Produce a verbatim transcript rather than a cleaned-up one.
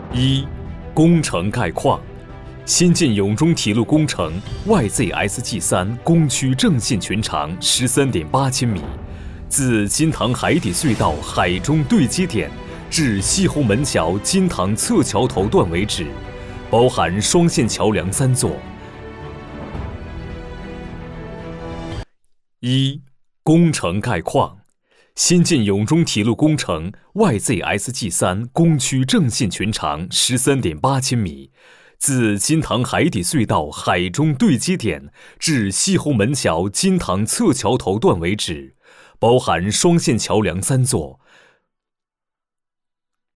一、工程概况。新建永中铁路工程 Y Z S G 三工区正线全长 十三点八千米，自金塘海底隧道海中对接点至西红门桥金塘侧桥头段为止，包含双线桥梁三座。一、工程概况。新建永中铁路工程 Y Z S G 三工区正线全长 十三点八千米，自金塘海底隧道海中对接点至西红门桥金塘侧桥头段为止，包含双线桥梁三座，